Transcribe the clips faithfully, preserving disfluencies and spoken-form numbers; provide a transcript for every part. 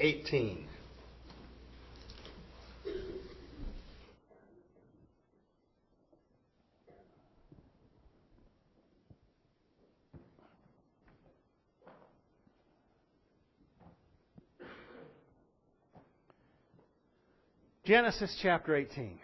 eighteen. Genesis chapter eighteen.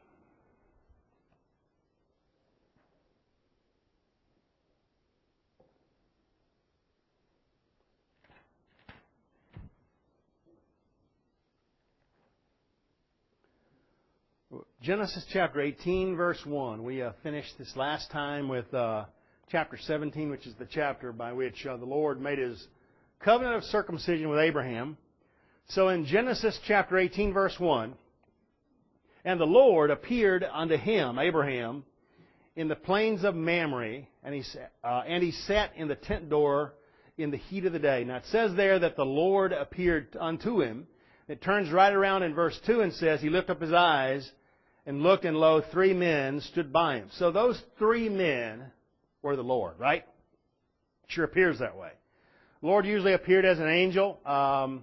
Genesis chapter eighteen, verse one. We uh, finished this last time with uh, chapter seventeen, which is the chapter by which uh, the Lord made His covenant of circumcision with Abraham. So in Genesis chapter eighteen, verse one, and the Lord appeared unto him, Abraham, in the plains of Mamre, and he, uh, and he sat in the tent door in the heat of the day. Now it says there that the Lord appeared unto him. It turns right around in verse two and says, he lifted up his eyes and looked, and lo, three men stood by him. So those three men were the Lord, right? Sure appears that way. The Lord usually appeared as an angel. Um,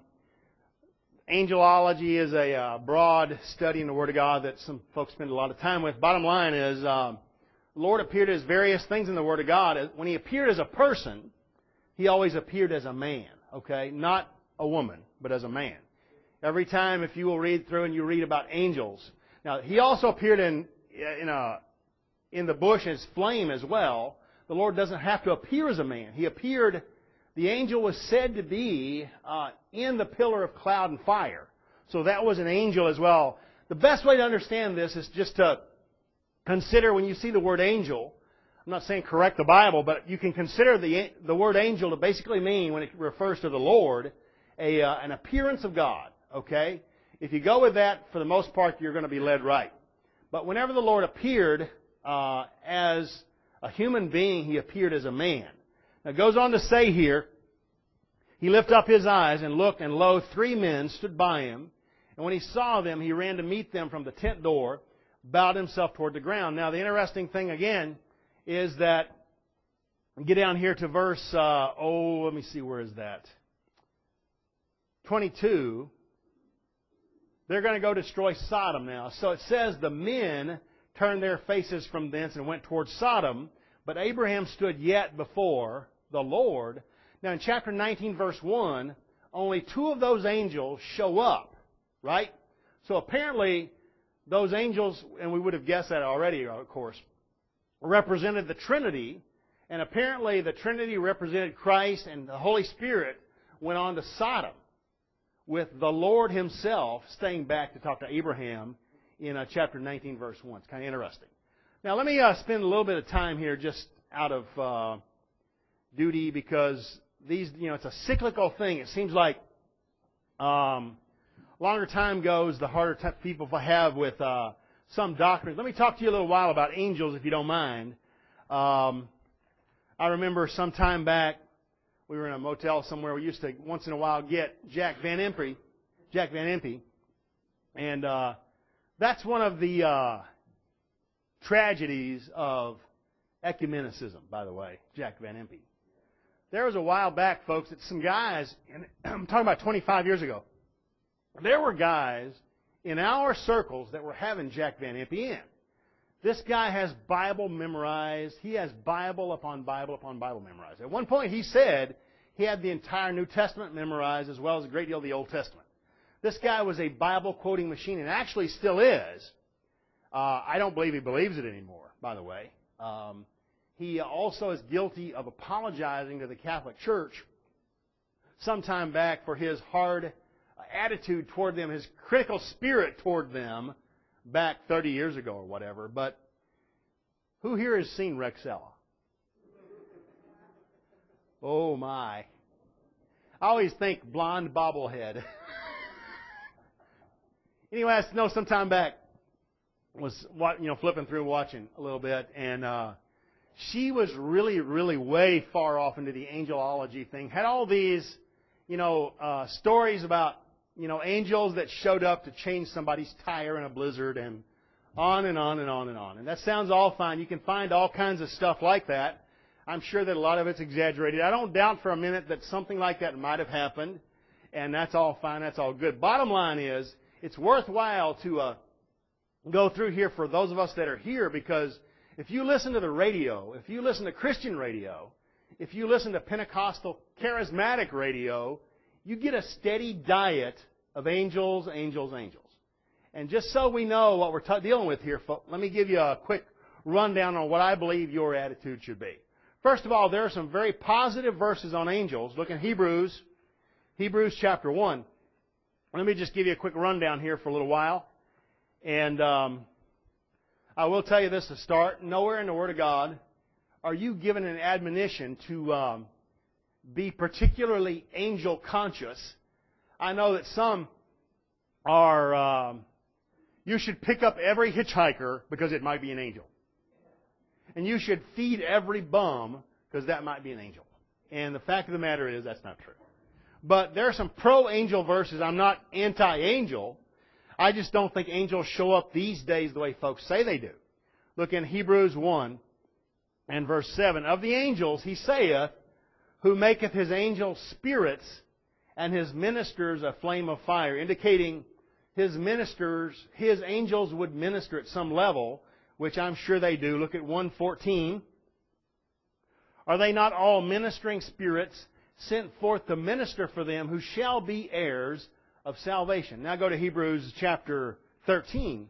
angelology is a uh, broad study in the Word of God that some folks spend a lot of time with. Bottom line is, um, the Lord appeared as various things in the Word of God. When He appeared as a person, He always appeared as a man, okay? Not a woman, but as a man. Every time, if you will read through and you read about angels. Now, He also appeared in in a in the bush as flame as well. The Lord doesn't have to appear as a man. He appeared, the angel was said to be uh, in the pillar of cloud and fire. So that was an angel as well. The best way to understand this is just to consider when you see the word angel. I'm not saying correct the Bible, but you can consider the the word angel to basically mean, when it refers to the Lord, a uh, an appearance of God. Okay? If you go with that, for the most part, you're going to be led right. But whenever the Lord appeared uh, as a human being, He appeared as a man. Now it goes on to say here, He lifted up His eyes and looked, and lo, three men stood by Him. And when He saw them, He ran to meet them from the tent door, bowed Himself toward the ground. Now the interesting thing again is that, get down here to verse, uh, oh, let me see, where is that? twenty-two. They're going to go destroy Sodom now. So it says the men turned their faces from thence and went towards Sodom, but Abraham stood yet before the Lord. Now in chapter nineteen, verse one, only two of those angels show up, right? So apparently those angels, and we would have guessed that already, of course, represented the Trinity, and apparently the Trinity represented Christ, and the Holy Spirit went on to Sodom, with the Lord Himself staying back to talk to Abraham in uh, chapter nineteen, verse one. It's kind of interesting. Now, let me uh, spend a little bit of time here just out of uh, duty, because these, you know, it's a cyclical thing. It seems like um, longer time goes, the harder t- people have with uh, some doctrines. Let me talk to you a little while about angels, if you don't mind. Um, I remember some time back, we were in a motel somewhere. We used to, once in a while, get Jack Van Impe, Jack Van Impe, and uh, that's one of the uh, tragedies of ecumenicism, by the way, Jack Van Impe. There was a while back, folks, that some guys, and I'm talking about twenty-five years ago, there were guys in our circles that were having Jack Van Impe in. This guy has Bible memorized. He has Bible upon Bible upon Bible memorized. At one point, he said he had the entire New Testament memorized, as well as a great deal of the Old Testament. This guy was a Bible quoting machine, and actually still is. Uh, I don't believe he believes it anymore, by the way. Um, he also is guilty of apologizing to the Catholic Church some time back for his hard attitude toward them, his critical spirit toward them, back thirty years ago or whatever. But who here has seen Rexella? Oh my. I always think blonde bobblehead. Anyway, I know some time back was, you know, flipping through watching a little bit, and uh, she was really, really way far off into the angelology thing. Had all these, you know, uh, stories about, you know, angels that showed up to change somebody's tire in a blizzard, and on and on and on and on. And that sounds all fine. You can find all kinds of stuff like that. I'm sure that a lot of it's exaggerated. I don't doubt for a minute that something like that might have happened. and that's all fine, that's all good. Bottom line is, it's worthwhile to uh, go through here for those of us that are here, because if you listen to the radio, if you listen to Christian radio, if you listen to Pentecostal charismatic radio, you get a steady diet of angels, angels, angels. And just so we know what we're t- dealing with here, folks, let me give you a quick rundown on what I believe your attitude should be. First of all, there are some very positive verses on angels. Look in Hebrews, Hebrews chapter one. Let me just give you a quick rundown here for a little while. And um, I will tell you this to start. Nowhere in the Word of God are you given an admonition to um, be particularly angel conscious. I know that some are, um, you should pick up every hitchhiker because it might be an angel. And you should feed every bum because that might be an angel. And the fact of the matter is that's not true. But there are some pro-angel verses. I'm not anti-angel. I just don't think angels show up these days the way folks say they do. Look in Hebrews one and verse seven. Of the angels he saith, who maketh his angels spirits and his ministers a flame of fire, indicating his ministers, his angels would minister at some level, which I'm sure they do. Look at one fourteen. Are they not all ministering spirits sent forth to minister for them who shall be heirs of salvation? Now go to Hebrews chapter thirteen.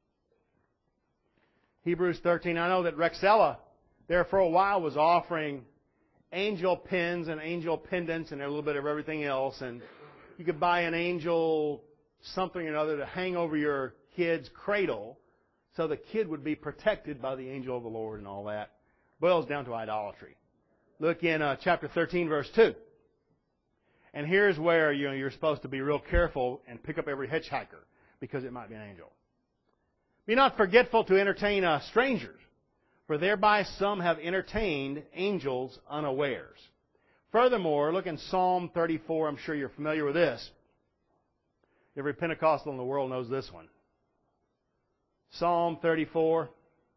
Hebrews thirteen. I know that Rexella there for a while was offering angel pins and angel pendants and a little bit of everything else. And you could buy an angel something or another to hang over your kid's cradle so the kid would be protected by the angel of the Lord and all that. Boils down to idolatry. Look in uh, chapter thirteen, verse two. And here's where you know, you're supposed to be real careful and pick up every hitchhiker because it might be an angel. Be not forgetful to entertain uh, strangers, for thereby some have entertained angels unawares. Furthermore, look in Psalm thirty-four. I'm sure you're familiar with this. Every Pentecostal in the world knows this one. Psalm thirty-four.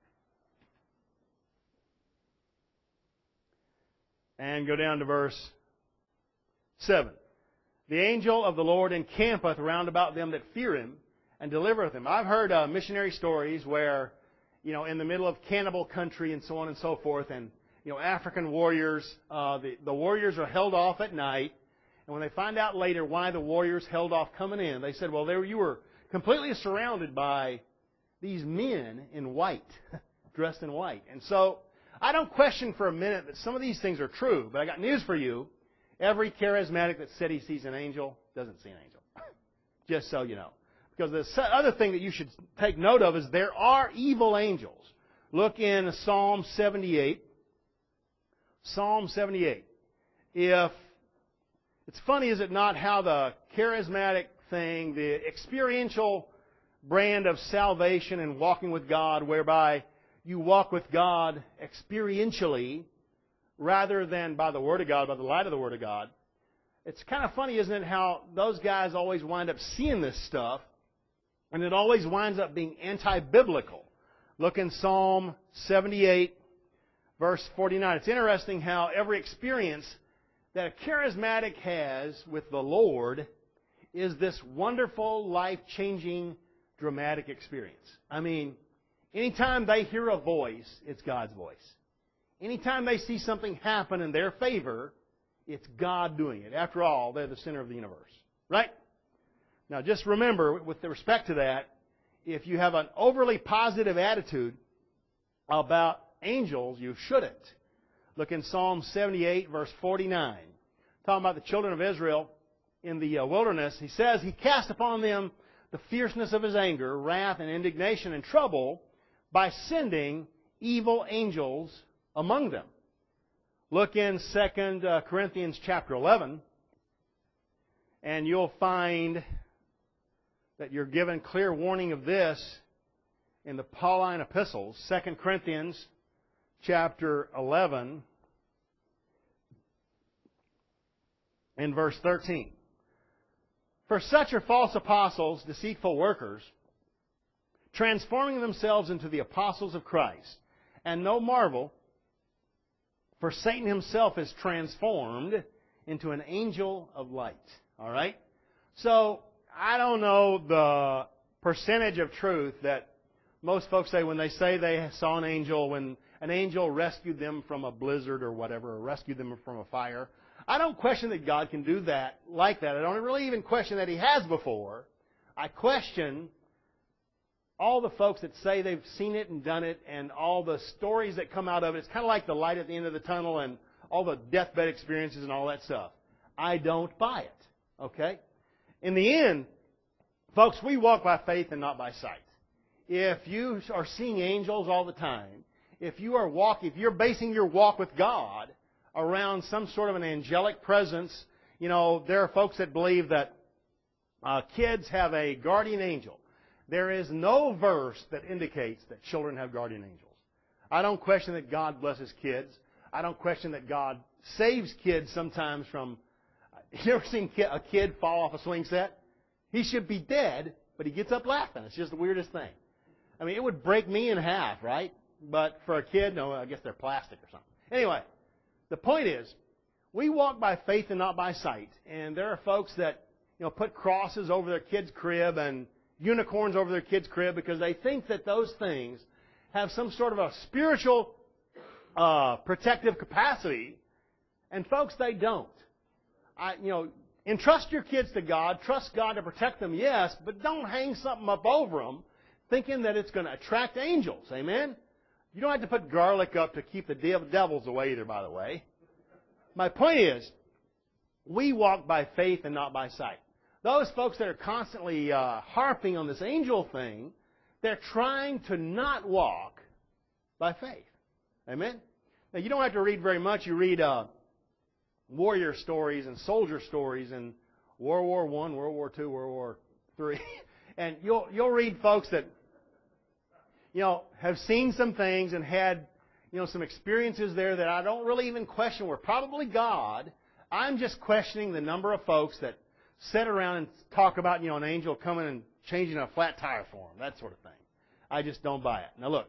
And go down to verse seven. The angel of the Lord encampeth round about them that fear him, and delivereth them. I've heard uh, missionary stories where, you know, in the middle of cannibal country and so on and so forth, and, you know, African warriors, uh, the, the warriors are held off at night, and when they find out later why the warriors held off coming in, they said, well, there you were completely surrounded by these men in white, dressed in white. And so, I don't question for a minute that some of these things are true, but I got news for you. Every charismatic that said he sees an angel doesn't see an angel. Just so you know. Because the other thing that you should take note of is there are evil angels. Look in Psalm seventy-eight. Psalm seventy-eight. If it's funny, is it not, how the charismatic thing, the experiential brand of salvation and walking with God, whereby you walk with God experientially rather than by the Word of God, by the light of the Word of God. It's kind of funny, isn't it, how those guys always wind up seeing this stuff, and it always winds up being anti-biblical. Look in Psalm seventy-eight, verse forty-nine. It's interesting how every experience that a charismatic has with the Lord is this wonderful, life-changing, dramatic experience. I mean, anytime they hear a voice, it's God's voice. Anytime they see something happen in their favor, it's God doing it. After all, they're the center of the universe. Right? Now, just remember, with respect to that, if you have an overly positive attitude about angels, you shouldn't. Look in Psalm seventy-eight, verse forty-nine. Talking about the children of Israel in the wilderness, he says, he cast upon them the fierceness of his anger, wrath, and indignation and trouble by sending evil angels among them. Look in Second Corinthians chapter eleven, and you'll find that you're given clear warning of this in the Pauline epistles. Second Corinthians chapter eleven in verse thirteen. For such are false apostles, deceitful workers, transforming themselves into the apostles of Christ. And no marvel, for Satan himself is transformed into an angel of light. All right? So, I don't know the percentage of truth that most folks say when they say they saw an angel, when an angel rescued them from a blizzard or whatever, or rescued them from a fire. I don't question that God can do that like that. I don't really even question that He has before. I question all the folks that say they've seen it and done it, and all the stories that come out of it. It's kind of like the light at the end of the tunnel and all the deathbed experiences and all that stuff. I don't buy it. Okay? In the end, folks, we walk by faith and not by sight. If you are seeing angels all the time, if you are walking, if you're basing your walk with God around some sort of an angelic presence, you know, there are folks that believe that uh, kids have a guardian angel. There is no verse that indicates that children have guardian angels. I don't question that God blesses kids. I don't question that God saves kids sometimes from... You ever seen a kid fall off a swing set? He should be dead, but he gets up laughing. It's just the weirdest thing. I mean, it would break me in half, right? But for a kid, no, I guess they're plastic or something. Anyway, the point is, we walk by faith and not by sight. And there are folks that, you know, put crosses over their kid's crib and unicorns over their kid's crib because they think that those things have some sort of a spiritual uh, protective capacity. And folks, they don't. I, you know, entrust your kids to God. Trust God to protect them, yes, but don't hang something up over them thinking that it's going to attract angels. Amen? You don't have to put garlic up to keep the devils away either, by the way. My point is, we walk by faith and not by sight. Those folks that are constantly uh, harping on this angel thing, they're trying to not walk by faith. Amen? Now, you don't have to read very much. You read uh, warrior stories and soldier stories in World War One, World War Two, World War Three, and you'll you'll read folks that you know have seen some things and had you know some experiences there that I don't really even question were probably God. I'm just questioning the number of folks that sit around and talk about you know an angel coming and changing a flat tire for them, that sort of thing. I just don't buy it. Now look,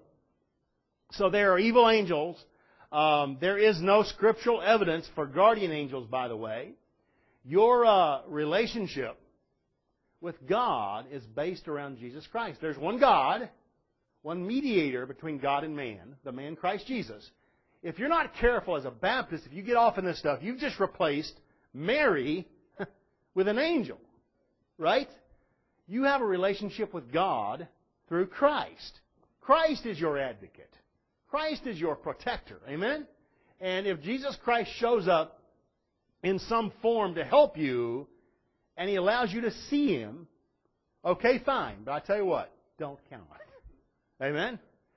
so there are evil angels. Um, there is no scriptural evidence for guardian angels, by the way. Your uh, relationship with God is based around Jesus Christ. There's one God, one mediator between God and man, the man Christ Jesus. If you're not careful as a Baptist, if you get off in this stuff, you've just replaced Mary with an angel, right? You have a relationship with God through Christ. Christ is your advocate. Christ is your protector. Amen? And if Jesus Christ shows up in some form to help you, and He allows you to see Him, okay, fine. But I tell you what, don't count on it. Amen?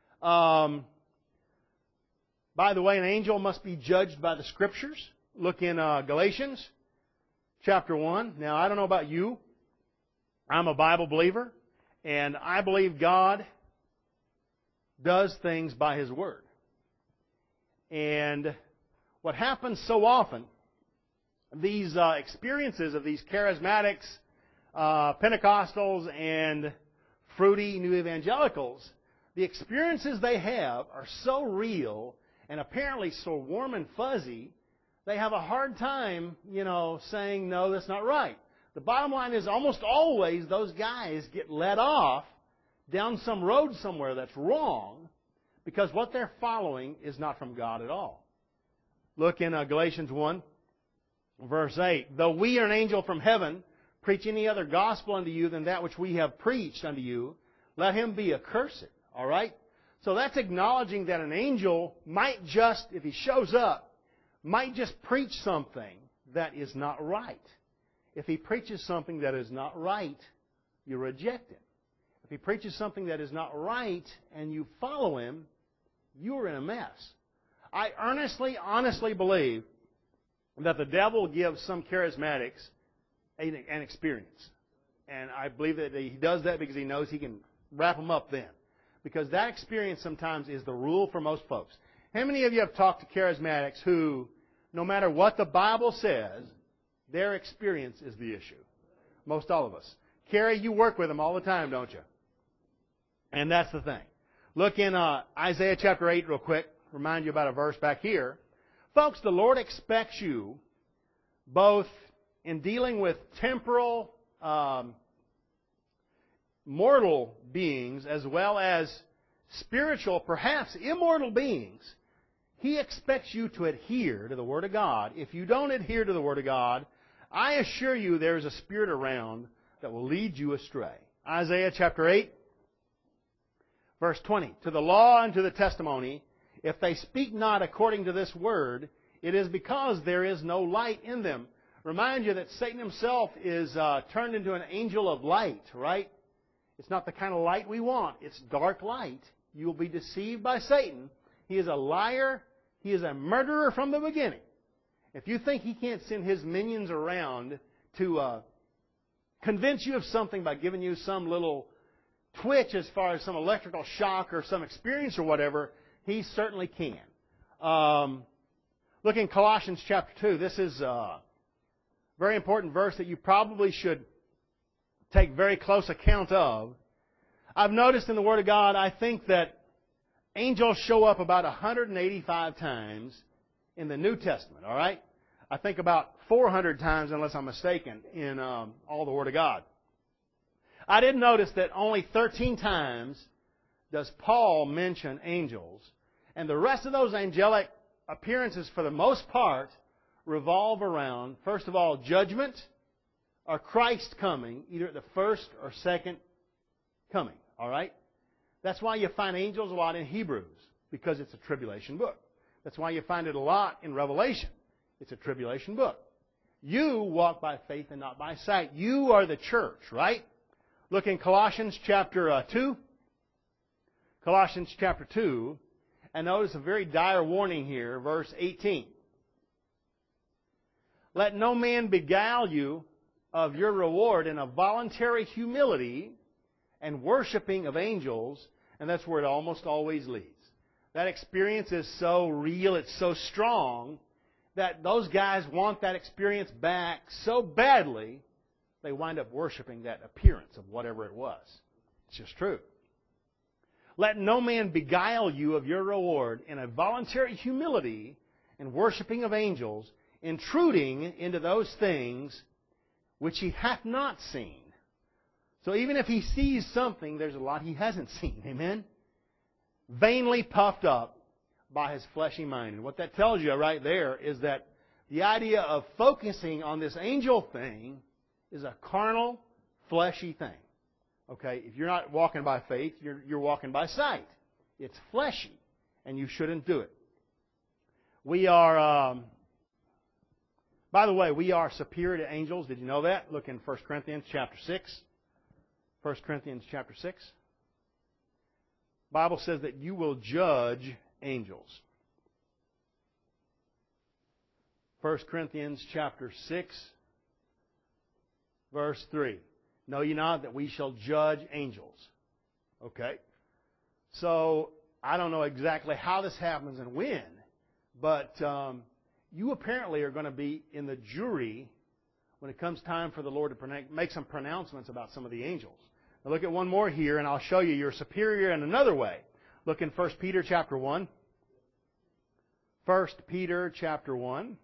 Um, by the way, an angel must be judged by the Scriptures. Look in uh, Galatians chapter one. Now, I don't know about you. I'm a Bible believer, and I believe God does things by His Word. And what happens so often, these uh, experiences of these charismatics, uh, Pentecostals, and fruity new evangelicals, the experiences they have are so real and apparently so warm and fuzzy, they have a hard time, you know, saying, no, that's not right. The bottom line is almost always those guys get led off down some road somewhere that's wrong because what they're following is not from God at all. Look in uh, Galatians one, verse eight. Though we are an angel from heaven, preach any other gospel unto you than that which we have preached unto you, let him be accursed. All right? So that's acknowledging that an angel might just, if he shows up, might just preach something that is not right. If he preaches something that is not right, you reject him. If he preaches something that is not right and you follow him, you're in a mess. I earnestly, honestly believe that the devil gives some charismatics an experience. And I believe that he does that because he knows he can wrap them up then. Because that experience sometimes is the rule for most folks. How many of you have talked to charismatics who, no matter what the Bible says, their experience is the issue? Most all of us. Carrie, you work with them all the time, don't you? And that's the thing. Look in uh, Isaiah chapter eight real quick. Remind you about a verse back here. Folks, the Lord expects you both in dealing with temporal um, mortal beings as well as spiritual, perhaps immortal beings, He expects you to adhere to the Word of God. If you don't adhere to the Word of God, I assure you there's a spirit around that will lead you astray. Isaiah chapter eight, verse twenty. To the law and to the testimony, if they speak not according to this word, it is because there is no light in them. Remind you that Satan himself is uh, turned into an angel of light, right? It's not the kind of light we want. It's dark light. You will be deceived by Satan. He is a liar. He is a murderer from the beginning. If you think he can't send his minions around to uh, convince you of something by giving you some little twitch as far as some electrical shock or some experience or whatever, he certainly can. Um, look in Colossians chapter two. This is a very important verse that you probably should take very close account of. I've noticed in the Word of God, I think that angels show up about one hundred eighty-five times in the New Testament, all right? I think about four hundred times, unless I'm mistaken, in um, all the Word of God. I did notice that only thirteen times does Paul mention angels, and the rest of those angelic appearances, for the most part, revolve around, first of all, judgment or Christ coming, either at the first or second coming, all right? That's why you find angels a lot in Hebrews, because it's a tribulation book. That's why you find it a lot in Revelation. It's a tribulation book. You walk by faith and not by sight. You are the church, right? Look in Colossians chapter uh, two. Colossians chapter two. And notice a very dire warning here, verse eighteen. Let no man beguile you of your reward in a voluntary humility and worshiping of angels. And that's where it almost always leads. That experience is so real, it's so strong, that those guys want that experience back so badly, they wind up worshiping that appearance of whatever it was. It's just true. Let no man beguile you of your reward in a voluntary humility and worshiping of angels, intruding into those things which he hath not seen. So even if he sees something, there's a lot he hasn't seen. Amen? Vainly puffed up by his fleshy mind. And what that tells you right there is that the idea of focusing on this angel thing is a carnal, fleshy thing. Okay? If you're not walking by faith, you're, you're walking by sight. It's fleshy, and you shouldn't do it. We are, um, by the way, we are superior to angels. Did you know that? Look in First Corinthians chapter six. First Corinthians chapter six. The Bible says that you will judge angels. First Corinthians chapter six, verse three. Know ye not that we shall judge angels? Okay. So, I don't know exactly how this happens and when, but um, you apparently are going to be in the jury when it comes time for the Lord to make some pronouncements about some of the angels. Now look at one more here, and I'll show you you're superior in another way. Look in First Peter chapter one. First Peter chapter one.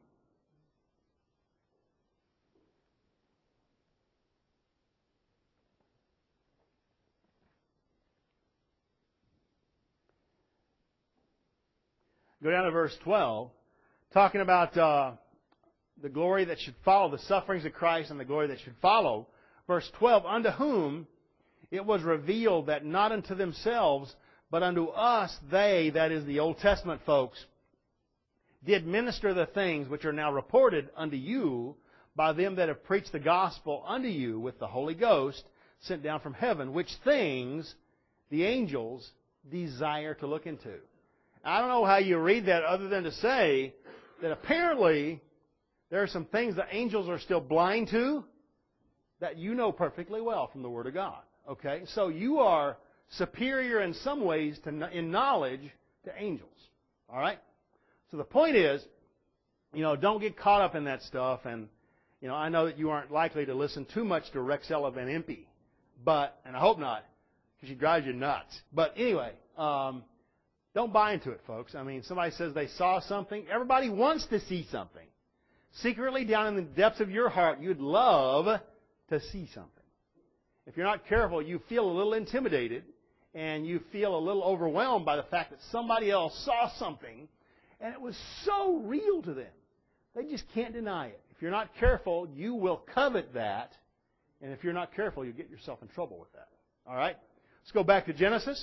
Go down to verse twelve, talking about uh, the glory that should follow, the sufferings of Christ and the glory that should follow. Verse twelve, unto whom it was revealed that not unto themselves, but unto us they, that is the Old Testament folks, did minister the things which are now reported unto you by them that have preached the gospel unto you with the Holy Ghost sent down from heaven, which things the angels desire to look into. I don't know how you read that other than to say that apparently there are some things the angels are still blind to that you know perfectly well from the Word of God. Okay? So you are superior in some ways to, in knowledge to angels. All right? So the point is, you know, don't get caught up in that stuff. And, you know, I know that you aren't likely to listen too much to Rexella Van Impe. But, and I hope not, because she drives you nuts. But anyway, um, don't buy into it, folks. I mean, somebody says they saw something. Everybody wants to see something. Secretly down in the depths of your heart, you'd love to see something. If you're not careful, you feel a little intimidated and you feel a little overwhelmed by the fact that somebody else saw something and it was so real to them. They just can't deny it. If you're not careful, you will covet that. And if you're not careful, you'll get yourself in trouble with that. All right? Let's go back to Genesis.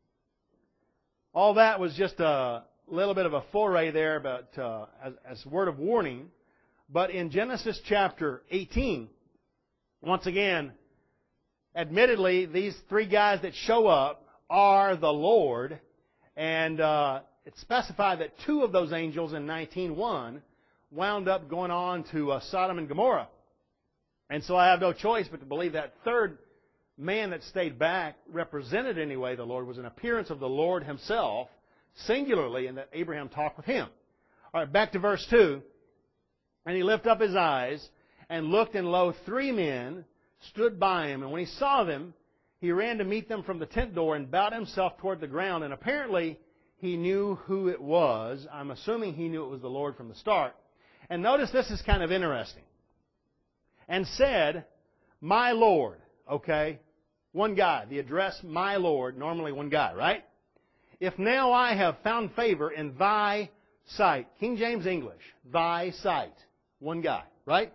All that was just a little bit of a foray there, but uh, as, as a word of warning. But in Genesis chapter eighteen, once again, admittedly, these three guys that show up are the Lord. And uh, it's specified that two of those angels in nineteen one wound up going on to uh, Sodom and Gomorrah. And so I have no choice but to believe that third man that stayed back represented anyway the Lord, was an appearance of the Lord Himself, singularly, and that Abraham talked with Him. All right, back to verse two. And he lifted up his eyes and looked, and lo, three men stood by him. And when he saw them, he ran to meet them from the tent door and bowed himself toward the ground. And apparently he knew who it was. I'm assuming he knew it was the Lord from the start. And notice this is kind of interesting. And said, my Lord. Okay, one guy. The address, my Lord, normally one guy, right? If now I have found favor in thy sight. King James English, thy sight. One guy, right?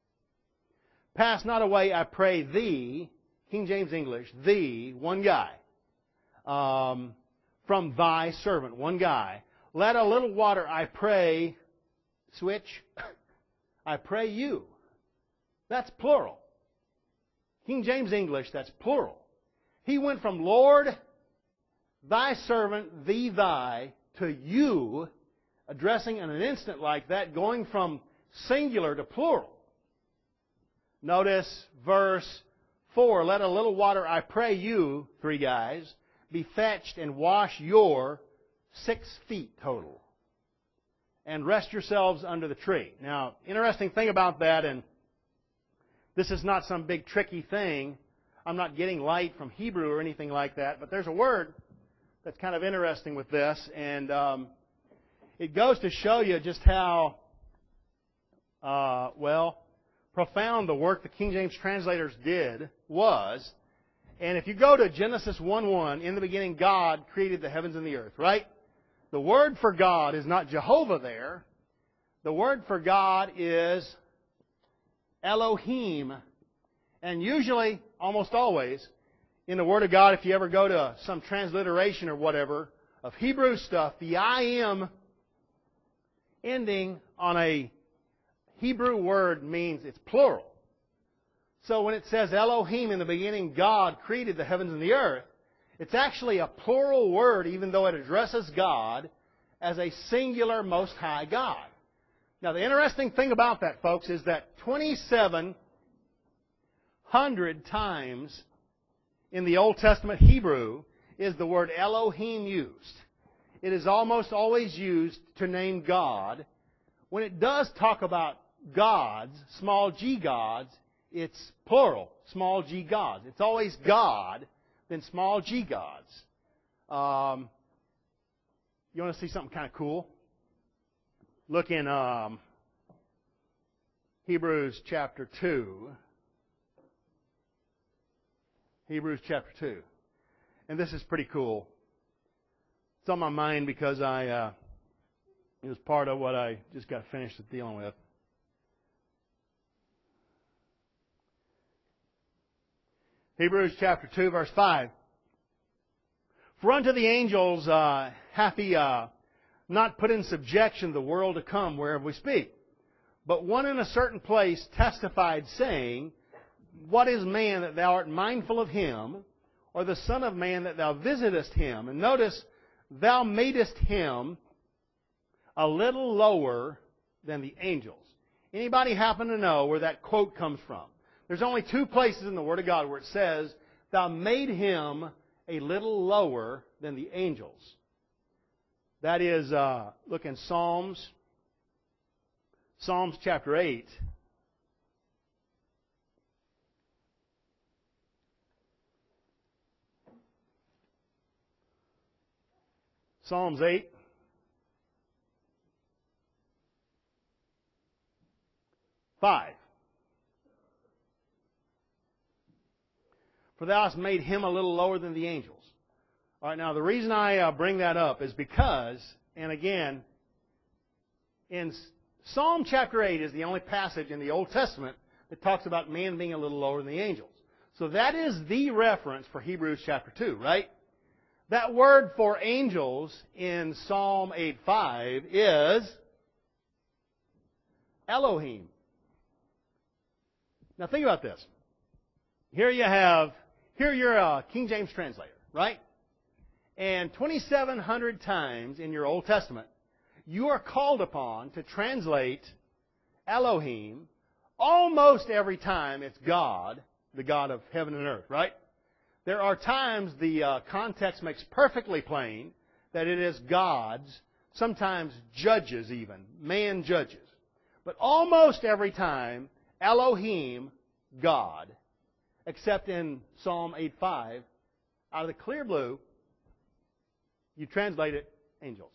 Pass not away, I pray thee, King James English, thee, one guy, um, from thy servant, one guy. Let a little water, I pray, switch, I pray you. That's plural. King James English, that's plural. He went from Lord, thy servant, thee, thy, to you, addressing in an instant like that, going from singular to plural. Notice verse four. Let a little water, I pray you, three guys, be fetched and wash your six feet total. And rest yourselves under the tree. Now, interesting thing about that, and this is not some big tricky thing. I'm not getting light from Hebrew or anything like that, but there's a word that's kind of interesting with this, and um, it goes to show you just how, uh, well, profound the work the King James translators did was. And if you go to Genesis one one, in the beginning God created the heavens and the earth, right? The word for God is not Jehovah there. The word for God is Elohim. And usually, almost always, in the Word of God, if you ever go to some transliteration or whatever of Hebrew stuff, the I am ending on a Hebrew word means it's plural. So when it says Elohim, in the beginning God created the heavens and the earth, it's actually a plural word, even though it addresses God as a singular Most High God. Now the interesting thing about that, folks, is that twenty-seven hundred times in the Old Testament Hebrew is the word Elohim used. It is almost always used to name God. When it does talk about gods, small g gods, it's plural, small g gods. It's always God, then small g gods. Um, you want to see something kind of cool? Look in um, Hebrews chapter two. Hebrews chapter two. And this is pretty cool. It's on my mind because I uh, it was part of what I just got finished dealing with. Hebrews chapter two, verse five. For unto the angels uh, hath he uh, not put in subjection the world to come whereof we speak. But one in a certain place testified, saying, what is man that thou art mindful of him, or the son of man that thou visitest him? And notice, thou madest him a little lower than the angels. Anybody happen to know where that quote comes from? There's only two places in the Word of God where it says, thou made him a little lower than the angels. That is, uh, look in Psalms, Psalms chapter eight. Psalms eight. five. For thou hast made him a little lower than the angels. All right, now the reason I uh, bring that up is because, and again, in Psalm chapter eight is the only passage in the Old Testament that talks about man being a little lower than the angels. So that is the reference for Hebrews chapter two, right? That word for angels in Psalm eight five is Elohim. Now think about this. Here you have, here you're a King James translator, right? And twenty-seven hundred times in your Old Testament, you are called upon to translate Elohim. Almost every time it's God, the God of heaven and earth, right? There are times the uh, context makes perfectly plain that it is God's, sometimes judges even, man judges. But almost every time, Elohim, God, except in Psalm eight five, out of the clear blue, you translate it angels.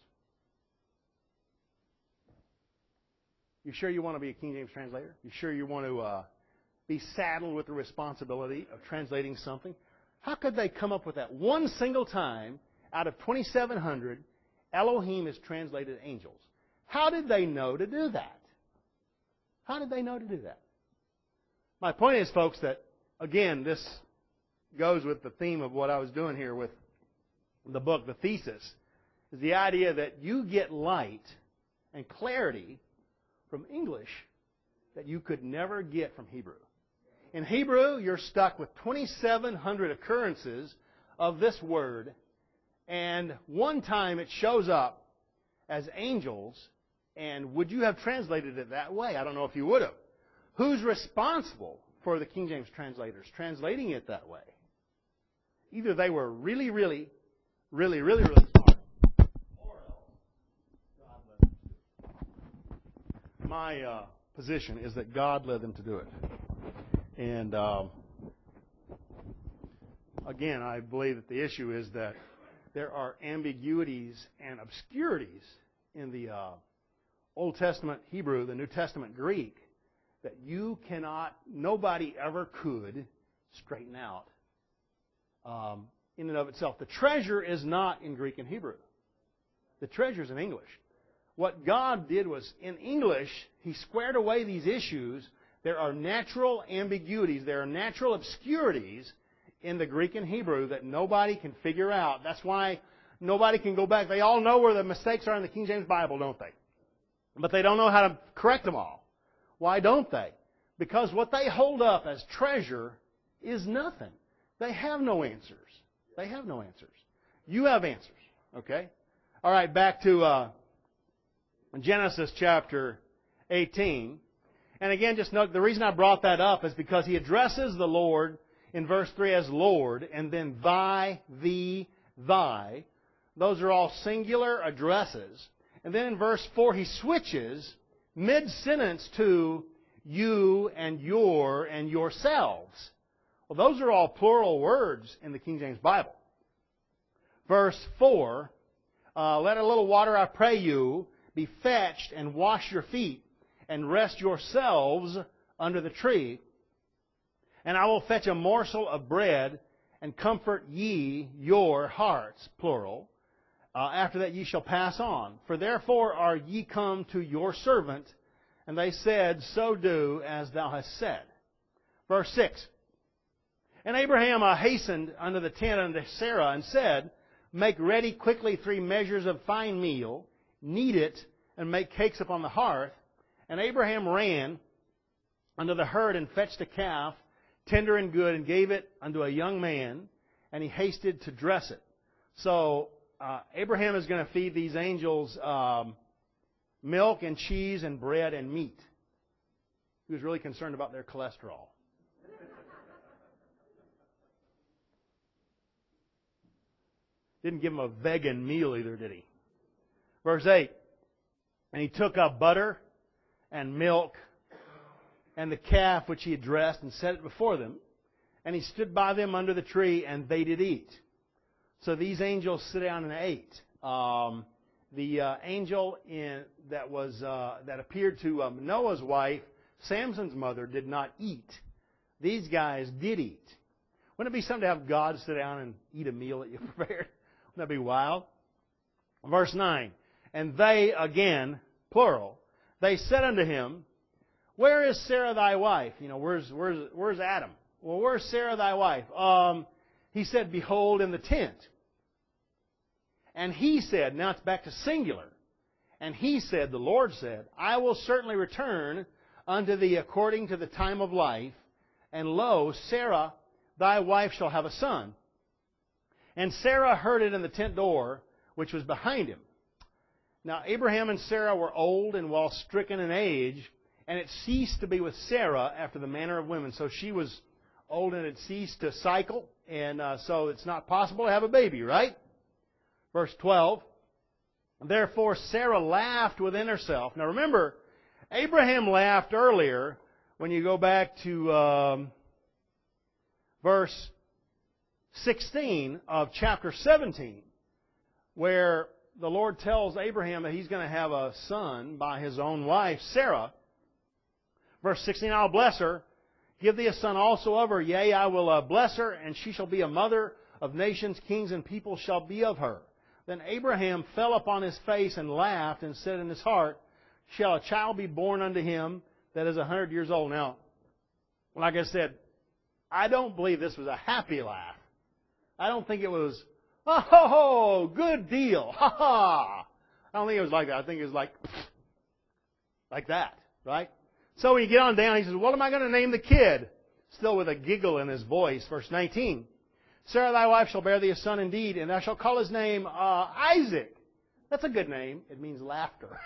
You sure you want to be a King James translator? You sure you want to uh, be saddled with the responsibility of translating something? How could they come up with that? One single time out of twenty-seven hundred, Elohim is translated angels. How did they know to do that? How did they know to do that? My point is, folks, that, again, this goes with the theme of what I was doing here with the book, the thesis, is the idea that you get light and clarity from English that you could never get from Hebrew. In Hebrew, you're stuck with twenty-seven hundred occurrences of this word, and one time it shows up as angels, and would you have translated it that way? I don't know if you would have. Who's responsible for the King James translators translating it that way? Either they were really, really, really, really, really smart, or else God led them to do it. My uh, position is that God led them to do it. And um, again, I believe that the issue is that there are ambiguities and obscurities in the uh, Old Testament Hebrew, the New Testament Greek, that you cannot, nobody ever could straighten out um, in and of itself. The treasure is not in Greek and Hebrew. The treasure is in English. What God did was, in English, He squared away these issues. There are natural ambiguities, there are natural obscurities in the Greek and Hebrew that nobody can figure out. That's why nobody can go back. They all know where the mistakes are in the King James Bible, don't they? But they don't know how to correct them all. Why don't they? Because what they hold up as treasure is nothing. They have no answers. They have no answers. You have answers. Okay? All right, back to uh, Genesis chapter eighteen. And again, just note, the reason I brought that up is because he addresses the Lord in verse three as Lord, and then thy, thee, thy. Those are all singular addresses. And then in verse four, he switches mid-sentence to you and your and yourselves. Well, those are all plural words in the King James Bible. Verse four, uh, let a little water, I pray you, be fetched and wash your feet and rest yourselves under the tree. And I will fetch a morsel of bread and comfort ye your hearts, plural. Uh, after that ye shall pass on. For therefore are ye come to your servant. And they said, so do as thou hast said. Verse six. And Abraham uh, hastened unto the tent unto Sarah and said, make ready quickly three measures of fine meal, knead it, and make cakes upon the hearth. And Abraham ran unto the herd and fetched a calf, tender and good, and gave it unto a young man, and he hasted to dress it. So uh, Abraham is going to feed these angels um, milk and cheese and bread and meat. He was really concerned about their cholesterol. Didn't give them a vegan meal either, did he? Verse eight. And he took up butter and milk and the calf which he had dressed and set it before them. And he stood by them under the tree, and they did eat. So these angels sit down and ate. Um, the uh, angel in, that was uh, that appeared to um, Noah's wife, Samson's mother, did not eat. These guys did eat. Wouldn't it be something to have God sit down and eat a meal that you prepared? Wouldn't that be wild? Verse nine. And they, again, plural, they said unto him, Where is Sarah thy wife? You know, where's where's where's Adam? Well, where's Sarah thy wife? Um, he said, Behold, in the tent. And he said, now it's back to singular. And he said, the Lord said, I will certainly return unto thee according to the time of life, and lo, Sarah thy wife shall have a son. And Sarah heard it in the tent door, which was behind him. Now Abraham and Sarah were old and well stricken in age, and it ceased to be with Sarah after the manner of women. So she was old and had ceased to cycle, and uh, so it's not possible to have a baby, right? Verse twelve. Therefore Sarah laughed within herself. Now remember, Abraham laughed earlier when you go back to um, verse sixteen of chapter seventeen, where the Lord tells Abraham that he's going to have a son by his own wife, Sarah. Verse sixteen, I'll bless her, give thee a son also of her. Yea, I will uh, bless her, and she shall be a mother of nations, kings and people shall be of her. Then Abraham fell upon his face and laughed and said in his heart, Shall a child be born unto him that is a hundred years old? Now, like I said, I don't believe this was a happy laugh. I don't think it was, oh, ho, ho, good deal, ha, ha. I don't think it was like that. I think it was like, like that, right? So when you get on down, he says, what am I going to name the kid? Still with a giggle in his voice. Verse nineteen. Sarah thy wife shall bear thee a son indeed, and thou shalt call his name uh, Isaac. That's a good name. It means laughter.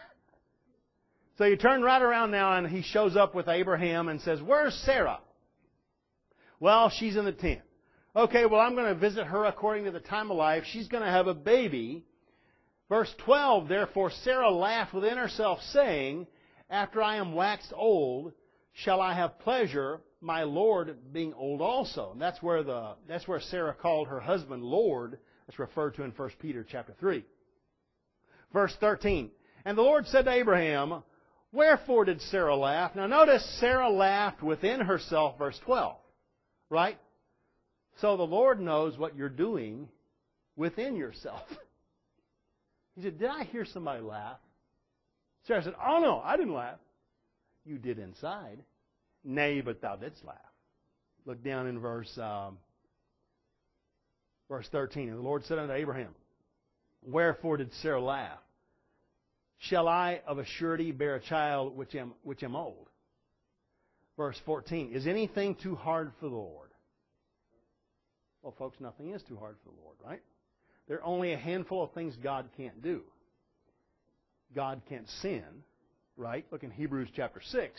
So you turn right around now, and he shows up with Abraham and says, Where's Sarah? Well, she's in the tent. Okay, well, I'm going to visit her according to the time of life. She's going to have a baby. Verse twelve, Therefore Sarah laughed within herself, saying, After I am waxed old, shall I have pleasure, my Lord being old also. And that's where the that's where Sarah called her husband Lord. That's referred to in First Peter chapter three. Verse thirteen. And the Lord said to Abraham, Wherefore did Sarah laugh? Now notice Sarah laughed within herself, verse twelve. Right? So the Lord knows what you're doing within yourself. He said, Did I hear somebody laugh? Sarah said, Oh no, I didn't laugh. You did inside. Nay, but thou didst laugh. Look down in verse um, verse thirteen. And the Lord said unto Abraham, Wherefore did Sarah laugh? Shall I of a surety bear a child which am which am old? Verse fourteen. Is anything too hard for the Lord? Well, folks, nothing is too hard for the Lord, right? There are only a handful of things God can't do. God can't sin, right? Look in Hebrews chapter six.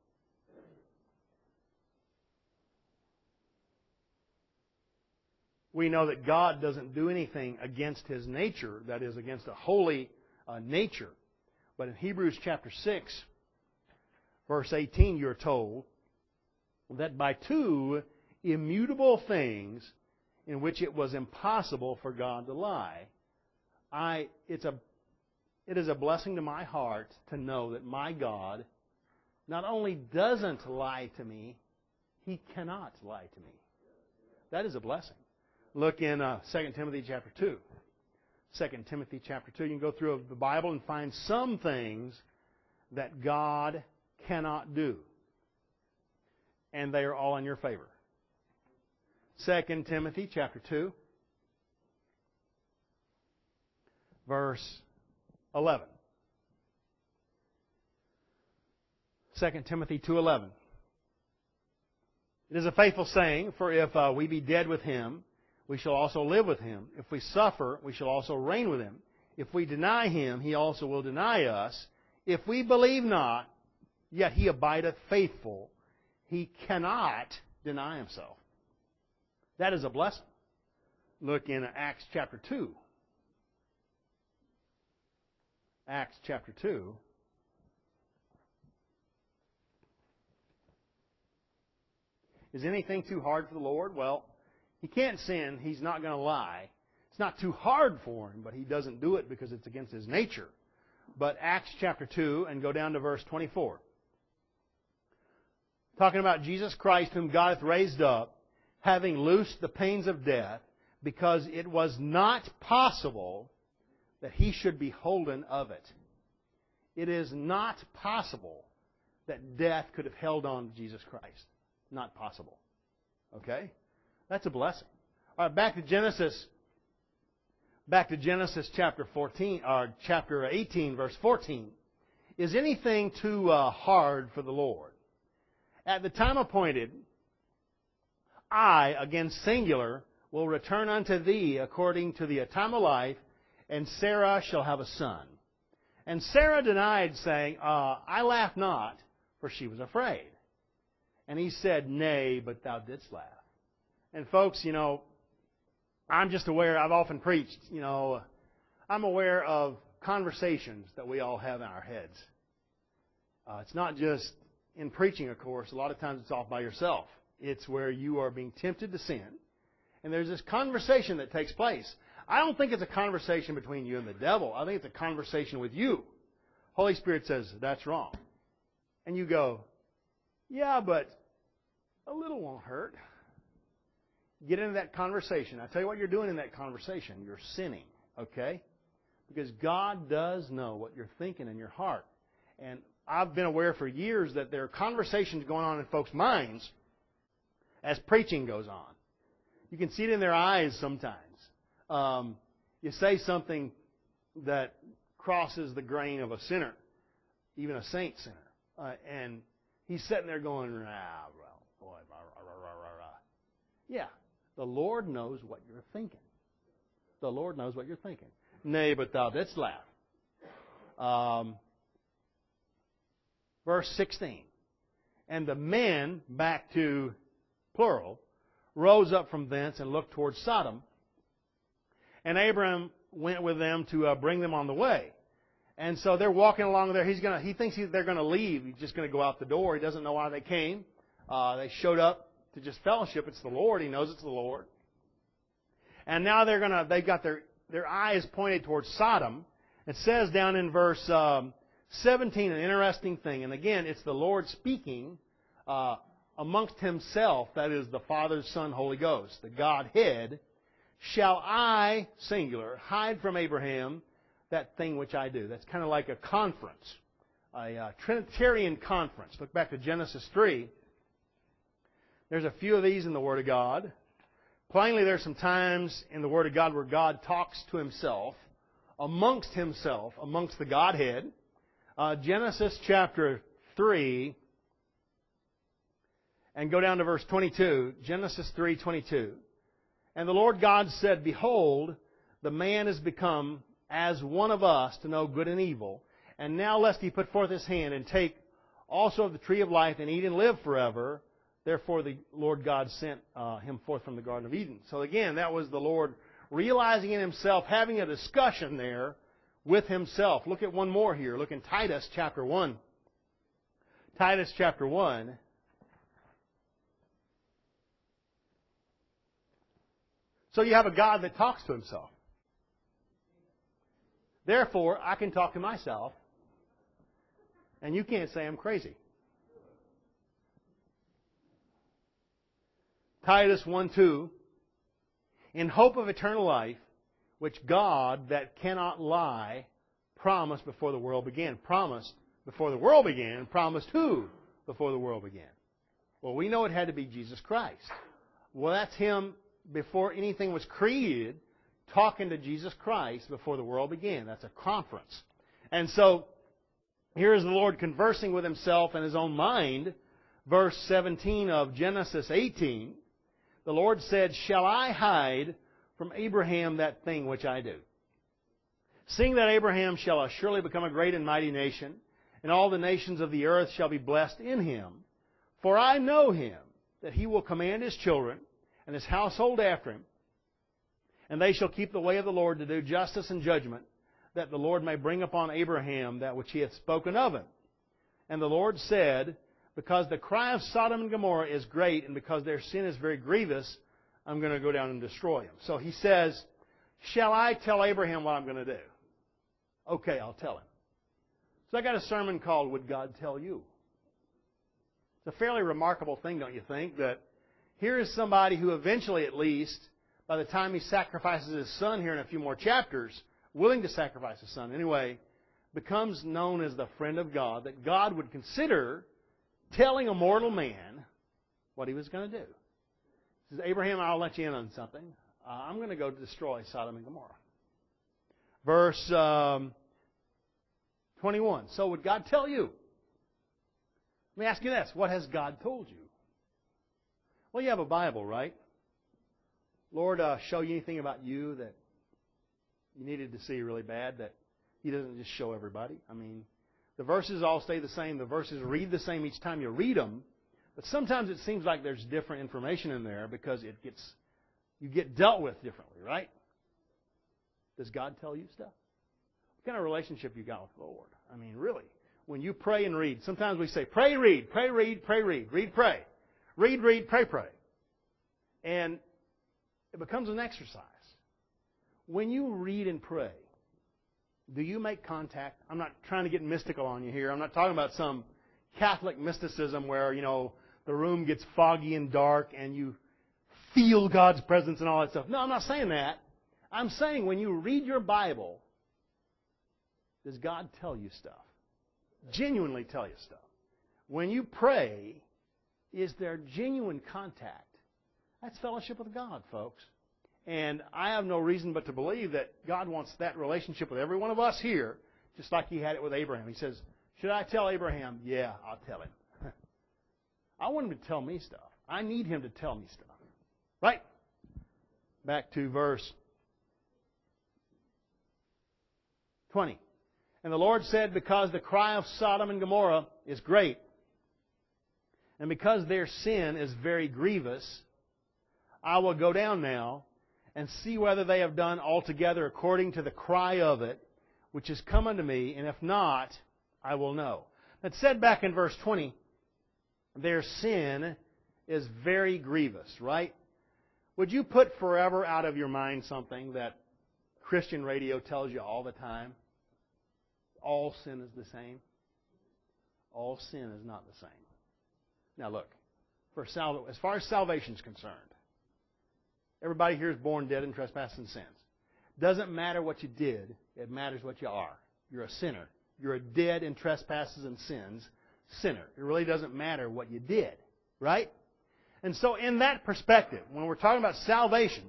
We know that God doesn't do anything against His nature, that is, against a holy uh, nature. But in Hebrews chapter six, verse eighteen, you're told that by two immutable things in which it was impossible for God to lie, I it's a it is a blessing to my heart to know that my God not only doesn't lie to me, He cannot lie to me. That is a blessing. Look in uh, Second Timothy chapter two. Second Timothy chapter two. You can go through the Bible and find some things that God cannot do. And they are all in your favor. Second Timothy chapter two, verse eleven. Second Timothy two eleven. It is a faithful saying, for if uh, we be dead with Him, we shall also live with Him. If we suffer, we shall also reign with Him. If we deny Him, He also will deny us. If we believe not, yet He abideth faithful. He cannot deny Himself. That is a blessing. Look in Acts chapter two. Acts chapter two. Is anything too hard for the Lord? Well, He can't sin. He's not going to lie. It's not too hard for Him, but He doesn't do it because it's against His nature. But Acts chapter two, and go down to verse twenty-four. Talking about Jesus Christ, whom God hath raised up, having loosed the pains of death, because it was not possible that he should be holden of it. It is not possible that death could have held on to Jesus Christ. Not possible. Okay? That's a blessing. All right, back to Genesis. Back to Genesis chapter fourteen, or chapter eighteen, verse fourteen. Is anything too uh, hard for the Lord? At the time appointed, I, again singular, will return unto thee according to the time of life, and Sarah shall have a son. And Sarah denied, saying, uh, I laugh not, for she was afraid. And he said, Nay, but thou didst laugh. And folks, you know, I'm just aware, I've often preached, you know, I'm aware of conversations that we all have in our heads. Uh, it's not just in preaching, of course. A lot of times it's off by yourself. It's where you are being tempted to sin. And there's this conversation that takes place. I don't think it's a conversation between you and the devil. I think it's a conversation with you. Holy Spirit says, that's wrong. And you go, yeah, but a little won't hurt. Get into that conversation. I tell you what you're doing in that conversation. You're sinning, okay? Because God does know what you're thinking in your heart. And I've been aware for years that there are conversations going on in folks' minds as preaching goes on. You can see it in their eyes sometimes. Um, you say something that crosses the grain of a sinner, even a saint sinner. Uh, and he's sitting there going, ah, well, boy, rah, rah, rah, rah, rah. Yeah, the Lord knows what you're thinking. The Lord knows what you're thinking. Nay, but thou didst laugh. Um, verse sixteen. And the men, back to plural, rose up from thence and looked towards Sodom. And Abraham went with them to uh, bring them on the way. And so they're walking along there. He's gonna. He thinks he, they're going to leave. He's just going to go out the door. He doesn't know why they came. Uh, they showed up to just fellowship. It's the Lord. He knows it's the Lord. And now they're gonna. They've got their their eyes pointed towards Sodom. It says down in verse um, seventeen, an interesting thing. And again, it's the Lord speaking uh, amongst Himself. That is the Father, Son, Holy Ghost, the Godhead. Shall I, singular, hide from Abraham that thing which I do? That's kind of like a conference, a uh, Trinitarian conference. Look back to Genesis three. There's a few of these in the Word of God. Plainly, there's some times in the Word of God where God talks to Himself, amongst Himself, amongst the Godhead. Uh, Genesis chapter three, and go down to verse twenty-two. Genesis three twenty-two. And the Lord God said, Behold, the man is become as one of us to know good and evil. And now lest he put forth his hand and take also of the tree of life and eat and live forever. Therefore the Lord God sent uh, him forth from the Garden of Eden. So again, that was the Lord realizing in Himself, having a discussion there with Himself. Look at one more here. Look in Titus chapter one. Titus chapter one. So you have a God that talks to Himself. Therefore, I can talk to myself, and you can't say I'm crazy. Titus one two. In hope of eternal life, which God, that cannot lie, promised before the world began. Promised before the world began. Promised who before the world began? Well, we know it had to be Jesus Christ. Well, that's Him before anything was created, talking to Jesus Christ before the world began. That's a conference. And so, here is the Lord conversing with Himself in His own mind. Verse seventeen of Genesis eighteen. The Lord said, Shall I hide from Abraham that thing which I do? Seeing that Abraham shall surely become a great and mighty nation, and all the nations of the earth shall be blessed in him. For I know him, that he will command his children, and his household after him, and they shall keep the way of the Lord to do justice and judgment, that the Lord may bring upon Abraham that which He hath spoken of him. And the Lord said, Because the cry of Sodom and Gomorrah is great, and because their sin is very grievous, I'm going to go down and destroy them. So He says, Shall I tell Abraham what I'm going to do? Okay, I'll tell him. So I got a sermon called, Would God Tell You? It's a fairly remarkable thing, don't you think, that here is somebody who eventually, at least, by the time he sacrifices his son here in a few more chapters, willing to sacrifice his son anyway, becomes known as the friend of God, that God would consider telling a mortal man what he was going to do. He says, Abraham, I'll let you in on something. Uh, I'm going to go destroy Sodom and Gomorrah. Verse um, twenty-one. So would God tell you? Let me ask you this. What has God told you? Well, you have a Bible, right? Lord, uh, show you anything about you that you needed to see really bad that He doesn't just show everybody? I mean, the verses all stay the same. The verses read the same each time you read them. But sometimes it seems like there's different information in there because it gets you get dealt with differently, right? Does God tell you stuff? What kind of relationship you got with the Lord? I mean, really, when you pray and read, sometimes we say, pray, read, pray, read, pray, read, read, pray. Read, read, pray, pray. And it becomes an exercise. When you read and pray, do you make contact? I'm not trying to get mystical on you here. I'm not talking about some Catholic mysticism where, you know, the room gets foggy and dark and you feel God's presence and all that stuff. No, I'm not saying that. I'm saying when you read your Bible, does God tell you stuff? Genuinely tell you stuff. When you pray, is there genuine contact? That's fellowship with God, folks. And I have no reason but to believe that God wants that relationship with every one of us here, just like He had it with Abraham. He says, should I tell Abraham? Yeah, I'll tell him. I want him to tell me stuff. I need him to tell me stuff. Right? Back to verse twenty. And the Lord said, because the cry of Sodom and Gomorrah is great, and because their sin is very grievous, I will go down now and see whether they have done altogether according to the cry of it, which is come unto me, and if not, I will know. It said back in verse twenty, their sin is very grievous, right? Would you put forever out of your mind something that Christian radio tells you all the time? All sin is the same. All sin is not the same. Now look, for sal- as far as salvation is concerned, everybody here is born dead in trespasses and sins. Doesn't matter what you did, it matters what you are. You're a sinner. You're a dead in trespasses and sins sinner. It really doesn't matter what you did, right? And so in that perspective, when we're talking about salvation,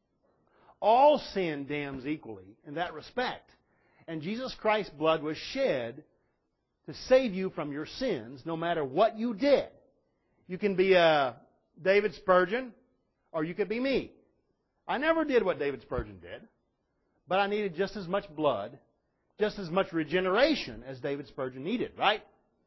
all sin damns equally in that respect. And Jesus Christ's blood was shed to save you from your sins, no matter what you did. You can be a David Spurgeon, or you could be me. I never did what David Spurgeon did, but I needed just as much blood, just as much regeneration as David Spurgeon needed, right?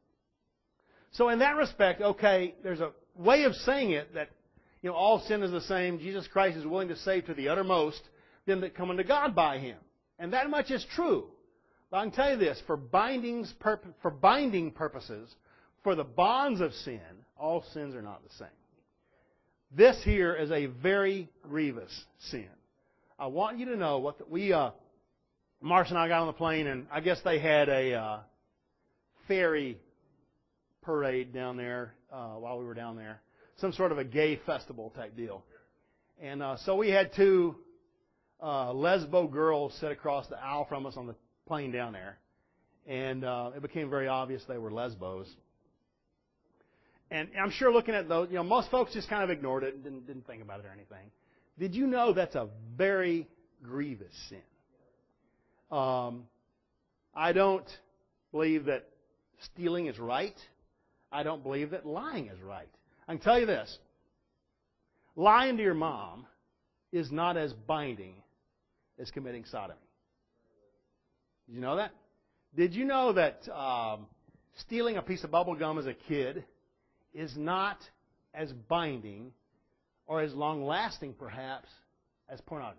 So in that respect, okay, there's a way of saying it that, you know, all sin is the same. Jesus Christ is willing to save to the uttermost them that come unto God by Him. And that much is true. But I can tell you this, for bindings, for binding purposes, for the bonds of sin, all sins are not the same. This here is a very grievous sin. I want you to know what the, we, uh, Marcia and I got on the plane, and I guess they had a uh, ferry parade down there uh, while we were down there. Some sort of a gay festival type deal. And uh, so we had two uh, lesbo girls sit across the aisle from us on the plane down there. And uh, it became very obvious they were lesbos. And I'm sure looking at those, you know, most folks just kind of ignored it and didn't, didn't think about it or anything. Did you know that's a very grievous sin? Um, I don't believe that stealing is right. I don't believe that lying is right. I can tell you this. Lying to your mom is not as binding as committing sodomy. Did you know that? Did you know that um, stealing a piece of bubble gum as a kid is not as binding or as long-lasting, perhaps, as pornography?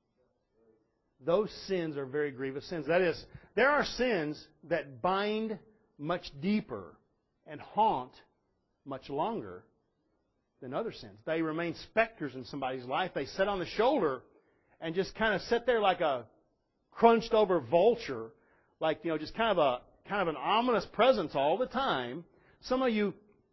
Those sins are very grievous sins. That is, there are sins that bind much deeper and haunt much longer than other sins. They remain specters in somebody's life. They sit on the shoulder and just kind of sit there like a crunched over vulture, like, you know, just kind of a kind of an ominous presence all the time. Some of you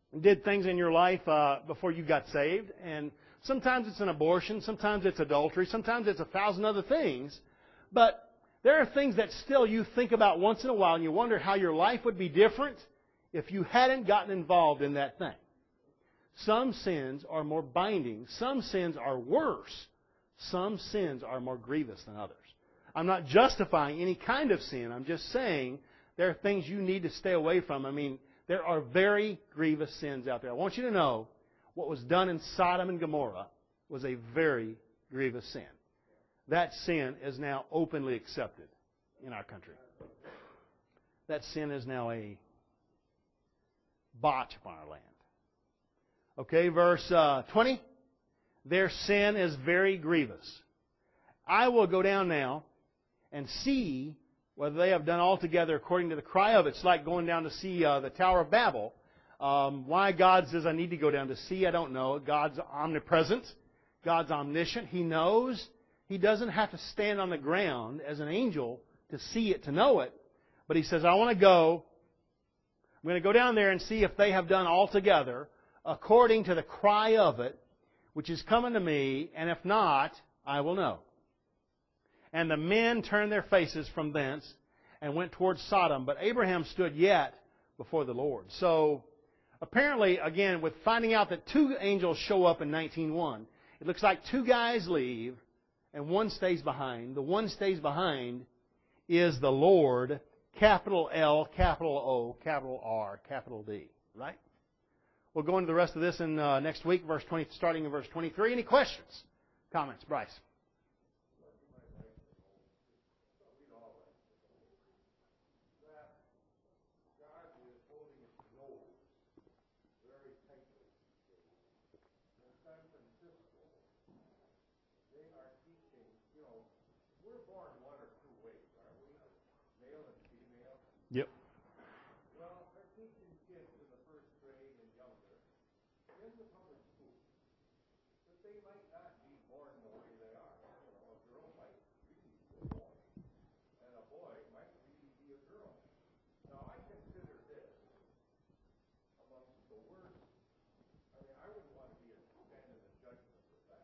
did things in your life uh, before you got saved. And sometimes it's an abortion, sometimes it's adultery, sometimes it's a thousand other things. But there are things that still you think about once in a while, and you wonder how your life would be different if you hadn't gotten involved in that thing. Some sins are more binding. Some sins are worse. Some sins are more grievous than others. I'm not justifying any kind of sin. I'm just saying there are things you need to stay away from. I mean, there are very grievous sins out there. I want you to know what was done in Sodom and Gomorrah was a very grievous sin. That sin is now openly accepted in our country. That sin is now a botch upon our land. Okay, verse uh, twenty. Their sin is very grievous. I will go down now and see whether they have done altogether according to the cry of it. It's like going down to see uh, the Tower of Babel. Um, why God says I need to go down to see, I don't know. God's omnipresent. God's omniscient. He knows. He doesn't have to stand on the ground as an angel to see it, to know it. But He says, I want to go. I'm going to go down there and see if they have done altogether according to the cry of it, which is coming to me, and if not, I will know. And the men turned their faces from thence and went towards Sodom, but Abraham stood yet before the Lord. So, apparently, again, with finding out that two angels show up in nineteen one, it looks like two guys leave and one stays behind. The one stays behind is the Lord, capital L, capital O, capital R, capital D. Right? We'll go into the rest of this in uh, next week, verse twenty, starting in verse twenty-three. Any questions? Comments? Bryce? Yep. Well, they're teaching kids in the first grade and younger in the public school that they might not be born the way they are. You know, a girl might really be a boy, and a boy might really be a girl. Now, I consider this amongst the worst. I mean, I wouldn't want to be a stand in the judgment of that.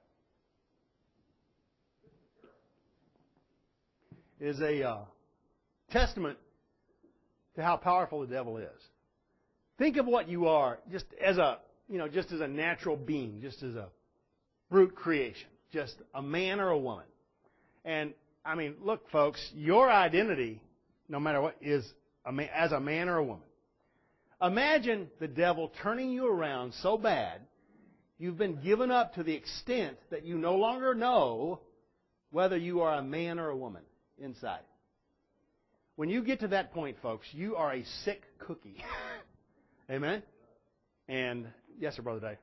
This is terrible. Is a uh, testament to how powerful the devil is. Think of what you are just as a, you know, just as a natural being, just as a brute creation, just a man or a woman. And I mean, look, folks, your identity, no matter what, is a man, as a man or a woman. Imagine the devil turning you around so bad, you've been given up to the extent that you no longer know whether you are a man or a woman inside. When you get to that point, folks, you are a sick cookie. Amen? And, yes, sir, Brother Dave.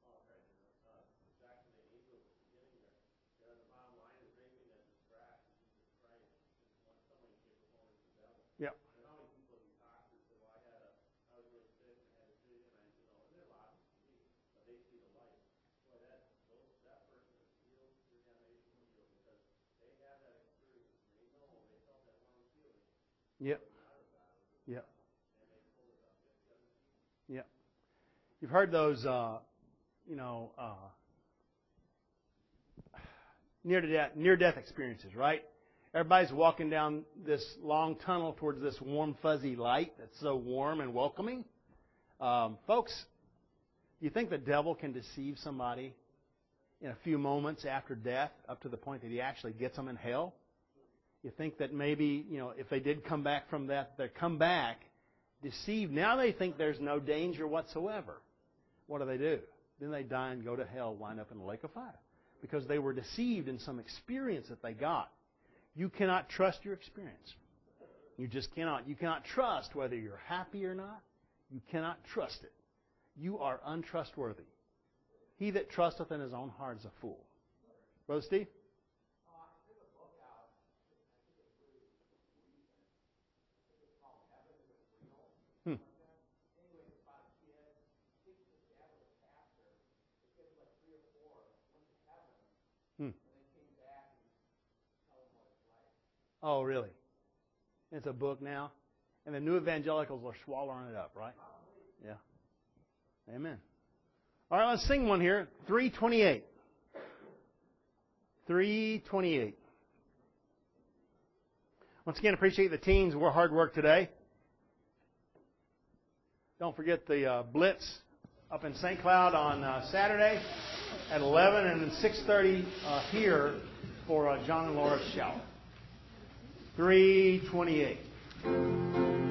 Yep. Yep. Yep. Yep. You've heard those, uh, you know, uh, near to death, near death experiences, right? Everybody's walking down this long tunnel towards this warm, fuzzy light that's so warm and welcoming. Um, folks, you think the devil can deceive somebody in a few moments after death up to the point that he actually gets them in hell? You think that maybe, you know, if they did come back from that, they come back deceived. Now they think there's no danger whatsoever. What do they do? Then they die and go to hell, wind up in the lake of fire. Because they were deceived in some experience that they got. You cannot trust your experience. You just cannot. You cannot trust whether you're happy or not. You cannot trust it. You are untrustworthy. He that trusteth in his own heart is a fool. Brother Steve? Hmm. Hmm. Oh, really? It's a book now? And the new evangelicals are swallowing it up, right? Yeah. Amen. All right, let's sing one here. three twenty-eight. three twenty-eight. Once again, appreciate the teens' hard work today. Don't forget the uh, Blitz up in Saint Cloud on uh, Saturday at eleven and six thirty uh, here for uh, John and Laura's shower. three twenty-eight.